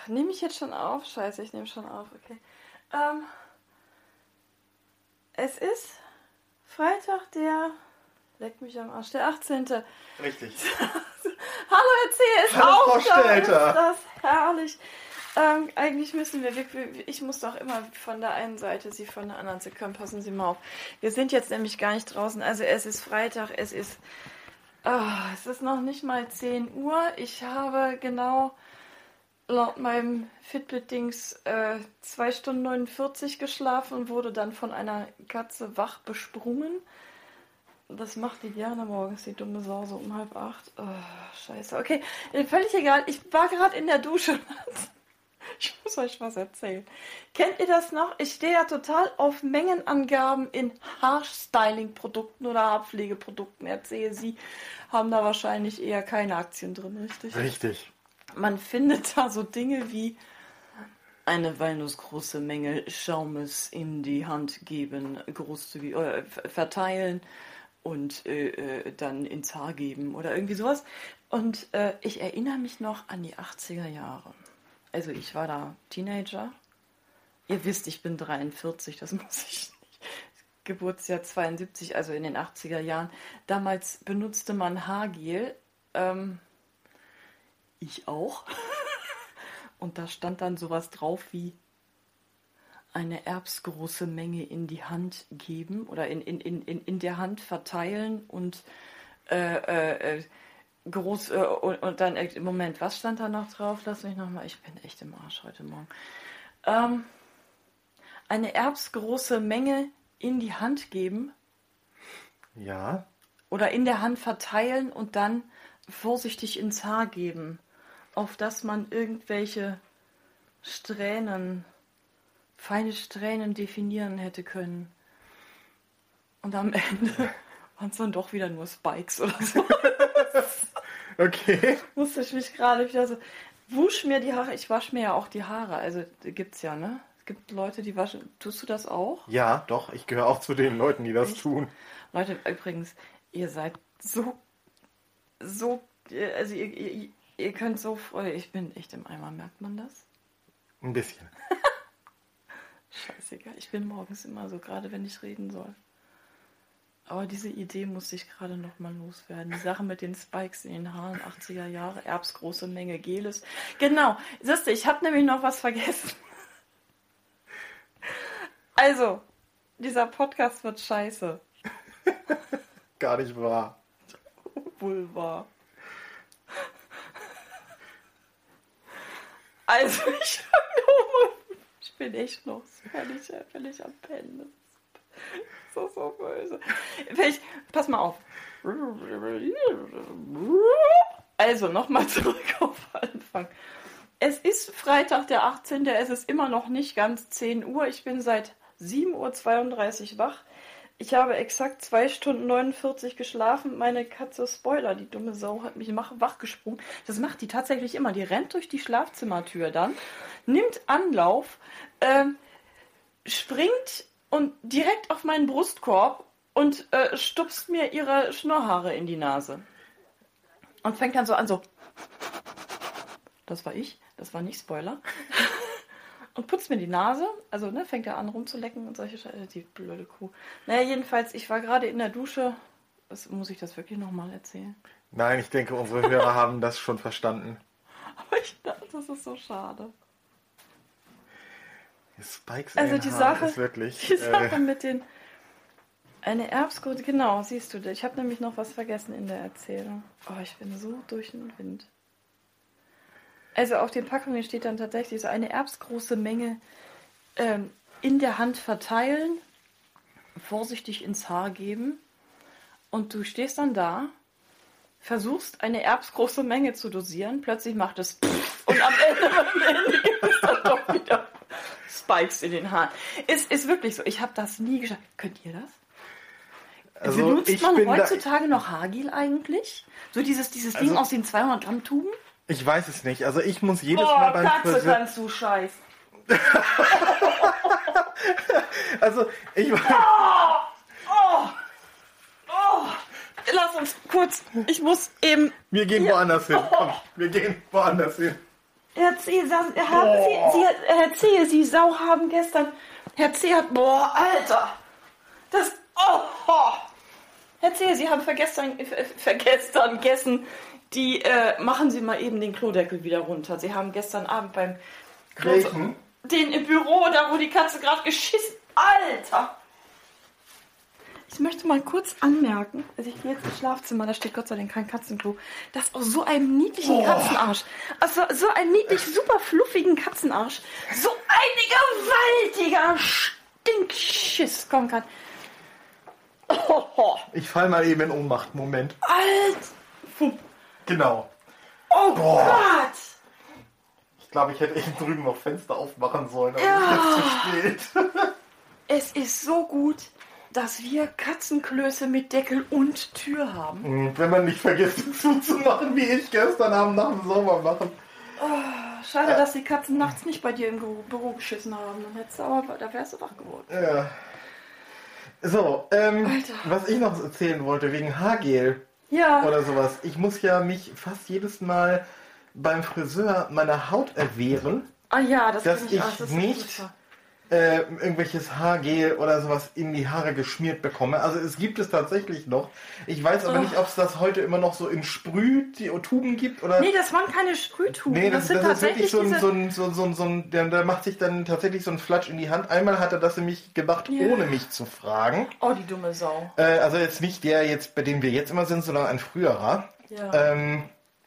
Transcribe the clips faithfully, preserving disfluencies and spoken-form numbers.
nehme ich jetzt schon auf? Scheiße, ich nehme schon auf, okay. Ähm, es ist Freitag, der, leck mich am Arsch, der achtzehnte Richtig. Hallo, erzähl es Hallo, auch Frau schon. Stelter. Ist das herrlich. Ähm, eigentlich müssen wir, wir, ich muss doch immer von der einen Seite, Sie von der anderen, Sie können, passen Sie mal auf. Wir sind jetzt nämlich gar nicht draußen, also es ist Freitag, es ist, oh, es ist noch nicht mal zehn Uhr. Ich habe genau laut meinem Fitbit-Dings äh, zwei Stunden neunundvierzig geschlafen und wurde dann von einer Katze wach besprungen. Das macht die gerne morgens, die dumme Sau, so um halb acht. Oh, scheiße. Okay, völlig egal. Ich war gerade in der Dusche. Ich muss euch was erzählen. Kennt ihr das noch? Ich stehe ja total auf Mengenangaben in Haarstyling-Produkten oder Haarpflegeprodukten. Erzähle Sie, haben da wahrscheinlich eher keine Aktien drin, richtig? Richtig. Man findet da so Dinge wie eine walnussgroße Menge Schaumes in die Hand geben, großzügig äh, verteilen und äh, äh, dann ins Haar geben oder irgendwie sowas. Und äh, ich erinnere mich noch an die achtziger Jahre. Also ich war da Teenager. Ihr wisst, ich bin dreiundvierzig, das muss ich nicht. Geburtsjahr zweiundsiebzig, also in den achtziger Jahren. Damals benutzte man Haargel. Ähm, ich auch. Und da stand dann sowas drauf wie eine erbsgroße Menge in die Hand geben oder in, in, in, in der Hand verteilen und äh, äh, groß äh, und, und dann, äh, Moment, was stand da noch drauf? Lass mich nochmal, ich bin echt im Arsch heute Morgen. Ähm, eine erbsgroße Menge in die Hand geben. Ja. Oder in der Hand verteilen und dann vorsichtig ins Haar geben, auf dass man irgendwelche Strähnen, feine Strähnen definieren hätte können. Und am Ende waren es dann doch wieder nur Spikes oder so. Okay. Musste ich mich gerade wieder so, wusch mir die Haare, ich wasche mir ja auch die Haare, also gibt's ja, ne? Es gibt Leute, die waschen, tust du das auch? Ja, doch, ich gehöre auch zu den Leuten, die das Echt? tun. Leute, übrigens, ihr seid so, so, also ihr, ihr, ihr könnt so, ich bin echt im Eimer, merkt man das? Ein bisschen. Scheißegal, ich bin morgens immer so, gerade wenn ich reden soll. Aber diese Idee musste ich gerade noch mal loswerden. Die Sache mit den Spikes in den Haaren, achtziger Jahre, erbsgroße Menge Geles. Genau, siehst du, ich habe nämlich noch was vergessen. Also, dieser Podcast wird scheiße. Gar nicht wahr. Wohl wahr. Also, ich, ich bin echt noch völlig, völlig am Pennen. So, so böse. Vielleicht, pass mal auf. Also, nochmal zurück auf Anfang. Es ist Freitag, der achtzehnte Es ist immer noch nicht ganz zehn Uhr. Ich bin seit sieben Uhr zweiunddreißig wach. Ich habe exakt zwei Stunden neunundvierzig geschlafen. Meine Katze Spoiler, die dumme Sau, hat mich wach gesprungen. Das macht die tatsächlich immer. Die rennt durch die Schlafzimmertür dann, nimmt Anlauf, ähm, springt und direkt auf meinen Brustkorb und äh, stupst mir ihre Schnurrhaare in die Nase. Und fängt dann so an, so. Das war ich, das war nicht Spoiler. Und putzt mir die Nase, also ne, fängt er an rumzulecken und solche Scheiße, die blöde Kuh. Naja, jedenfalls, ich war gerade in der Dusche. Das, muss ich das wirklich nochmal erzählen? Nein, ich denke, unsere Hörer haben das schon verstanden. Aber ich dachte, das ist so schade. Spikes Also in die den Sache, Haaren ist wirklich... die Sache äh, mit den... Eine Erbsgroße, genau, siehst du, ich habe nämlich noch was vergessen in der Erzählung. Oh, ich bin so durch den Wind. Also auf den Packungen steht dann tatsächlich so eine erbsgroße Menge ähm, in der Hand verteilen, vorsichtig ins Haar geben und du stehst dann da, versuchst eine erbsgroße Menge zu dosieren, plötzlich macht es pff, und am Ende, am Ende gibt es dann doch wieder Spikes in den Haaren. Ist, ist wirklich so, ich habe das nie geschafft. Könnt ihr das? Also Benutzt ich man bin heutzutage noch Haargel eigentlich? So dieses, dieses Also- Ding aus den zweihundert Gramm Tuben? Ich weiß es nicht. Also ich muss jedes Boah, Mal beim Katze, Friseur... kannst du scheiß. Also ich weiß... Oh, oh, lass uns kurz, ich muss eben... Wir gehen Ja. woanders hin. Komm, wir gehen woanders hin. Herr C., haben Sie, Sie, Herr C., Sie Sau haben gestern, Herr C. hat, boah, Alter, das, oh, oh. Herr C., Sie haben vergestern, ver, vergestern gegessen, die, äh, machen Sie mal eben den Klodeckel wieder runter. Sie haben gestern Abend beim Klo, Welchen? den im Büro, da wo die Katze gerade geschissen, Alter. Ich möchte mal kurz anmerken, also ich gehe jetzt ins Schlafzimmer, da steht Gott sei Dank kein Katzenklo, dass aus so einem niedlichen Oh. Katzenarsch, also so einem niedlich super fluffigen Katzenarsch, so ein gewaltiger Stinkschiss kommen kann. Oh, oh. Ich fall mal eben in Ohnmacht. Moment. Alt. Puh. Genau. Oh Boah. Gott. Ich glaube, ich hätte echt drüben noch Fenster aufmachen sollen, aber Ja. es ist zu spät. Es ist so gut, dass wir Katzenklöße mit Deckel und Tür haben. Und wenn man nicht vergisst, zuzumachen, wie ich gestern Abend nach dem Saubermachen. Schade, dass die Katzen nachts nicht bei dir im Büro, Büro geschissen haben. Dann hättest du aber, da wärst du wach geworden. Ja. So, ähm, Alter. was ich noch erzählen wollte, wegen Haargel Ja. oder sowas. Ich muss ja mich fast jedes Mal beim Friseur meiner Haut erwehren, Ah ja, das dass kann ich auch, das ist nicht furchtbar. äh, irgendwelches Haargel oder sowas in die Haare geschmiert bekomme. Also es gibt es tatsächlich noch. Ich weiß aber Oh. nicht, ob es das heute immer noch so in Sprühtuben gibt oder... Nee, das waren keine Sprühtuben. Nee, das, das, sind das ist wirklich tatsächlich so ein, diese... so ein, so ein, so ein, so ein der, der macht sich dann tatsächlich so ein Flatsch in die Hand. Einmal hat er das nämlich gemacht, Ja. ohne mich zu fragen. Oh, die dumme Sau. Äh, also jetzt nicht der, jetzt, bei dem wir jetzt immer sind, sondern ein früherer. Ja. Ähm,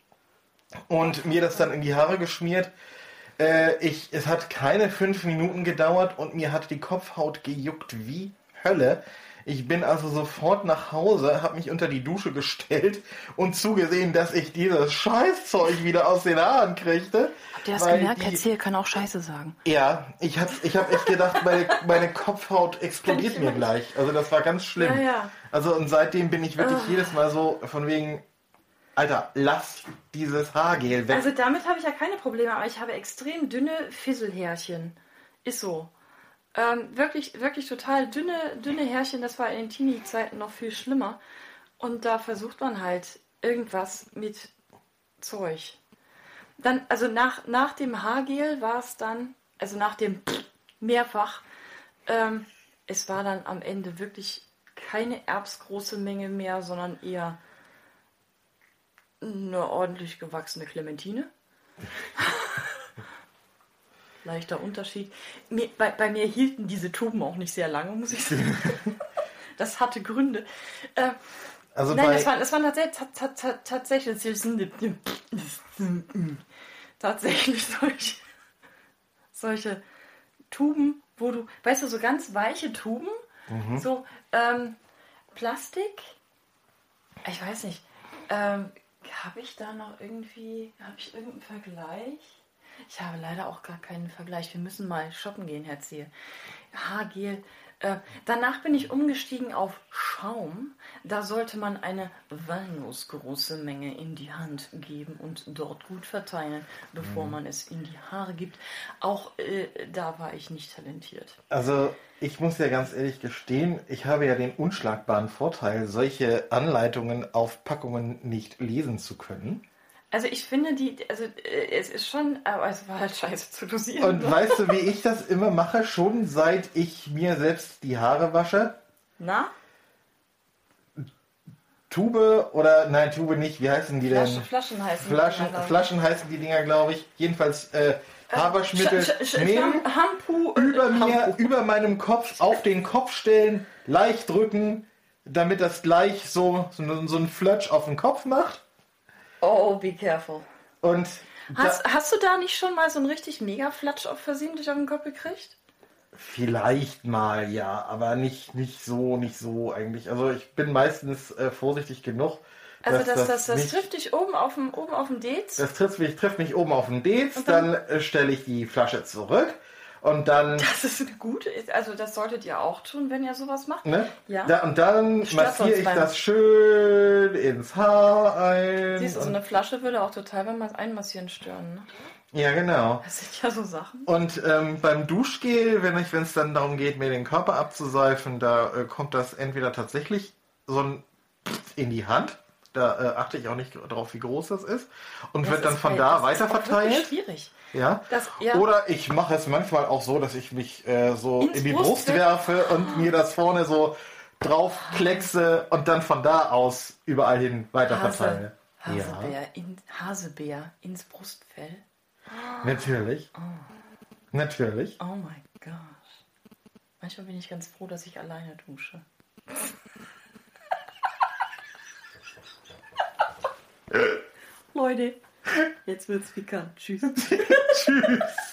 und mir das dann in die Haare geschmiert. Äh, ich, es hat keine fünf Minuten gedauert und mir hat die Kopfhaut gejuckt wie Hölle. Ich bin also sofort nach Hause, habe mich unter die Dusche gestellt und zugesehen, dass ich dieses Scheißzeug wieder aus den Haaren kriegte. Habt ihr das weil gemerkt? die- Herr Ziel kann auch Scheiße sagen. Ja, ich habe ich hab echt gedacht, meine, meine Kopfhaut explodiert Kann ich mir immer gleich. Also das war ganz schlimm. Ja, ja. Also und seitdem bin ich wirklich Ah. jedes Mal so von wegen, Alter, lass dieses Haargel weg. Also damit habe ich ja keine Probleme, aber ich habe extrem dünne Fisselhärchen. Ist so. Ähm, wirklich, wirklich total dünne, dünne Härchen. Das war in den Teenie-Zeiten noch viel schlimmer. Und da versucht man halt irgendwas mit Zeug. Dann, also nach, nach dem Haargel war es dann, also nach dem mehrfach, ähm, es war dann am Ende wirklich keine erbsgroße Menge mehr, sondern eher eine ordentlich gewachsene Clementine. Leichter Unterschied. Mir, bei, bei mir hielten diese Tuben auch nicht sehr lange, muss ich sagen. Das hatte Gründe. Äh, Also nein, bei, das waren, das waren tatsächlich, ta- ta- tatsächlich, tatsächlich solche, solche Tuben, wo du, weißt du, so ganz weiche Tuben, so ähm, Plastik, ich weiß nicht, ähm, habe ich da noch irgendwie, habe ich irgendeinen Vergleich? Ich habe leider auch gar keinen Vergleich. Wir müssen mal shoppen gehen, Herr Ziel. Haargel. Äh, danach bin ich umgestiegen auf Schaum. Da sollte man eine walnussgroße Menge in die Hand geben und dort gut verteilen, bevor man es in die Haare gibt. Auch äh, da war ich nicht talentiert. also ich muss ja ganz ehrlich gestehen, ich habe ja den unschlagbaren Vorteil, solche Anleitungen auf Packungen nicht lesen zu können. Also ich finde die, also äh, es ist schon, aber es war halt scheiße zu dosieren. Und ne? weißt du, wie ich das immer mache, schon seit ich mir selbst die Haare wasche? Na? Tube oder, nein, Tube nicht, wie heißen die Flasche, denn? Flaschen heißen die Flaschen, Dinger, glaub ich. Flaschen heißen die Dinger, glaube ich. Jedenfalls äh, Haarwaschmittel Sch- sch- sch- nehmen, Shampoo, äh, über mir, Shampoo. über meinem Kopf auf den Kopf stellen, leicht drücken, damit das gleich so, so, so ein Flutsch auf den Kopf macht. Oh, be careful. Und Hast, da, hast du da nicht schon mal so einen richtig mega Flatsch auf versehentlich auf den Kopf gekriegt? vielleicht mal, ja, aber nicht, nicht so, nicht so eigentlich. Also ich bin meistens äh, vorsichtig genug. Also dass das, das, das nicht, trifft dich oben auf dem, oben auf dem Dez. das trifft mich, trifft mich oben auf den Dez, Und dann- dann, äh, stelle ich die Flasche zurück und dann, Das ist eine gute, also das solltet ihr auch tun, wenn ihr sowas macht. ne? Ja. Da, und dann Stört massiere sonst ich beim- das schön ins Haar ein. Siehst du, so und, eine Flasche würde auch total beim Einmassieren stören. Ne? ja, genau. Das sind ja so Sachen. Und ähm, beim Duschgel, wenn ich, wenn es dann darum geht, mir den Körper abzuseifen, da äh, kommt das entweder tatsächlich so ein in die Hand Da äh, achte ich auch nicht drauf, wie groß das ist. Und Das wird dann ist von halt- da das weiter ist auch wirklich verteilt. schwierig. Ja? Das, ja. Oder ich mache es manchmal auch so, dass ich mich äh, so Ins in die Brust Brustfell? werfe und mir das vorne so drauf kleckse und dann von da aus überall hin weiter verteile. Hase, Hasebär, in, Hasebär ins Brustfell. Natürlich. Natürlich. Oh mein Gott. Manchmal bin ich ganz froh, dass ich alleine dusche. Leute, jetzt wird's pikant. Tschüss. Tschüss.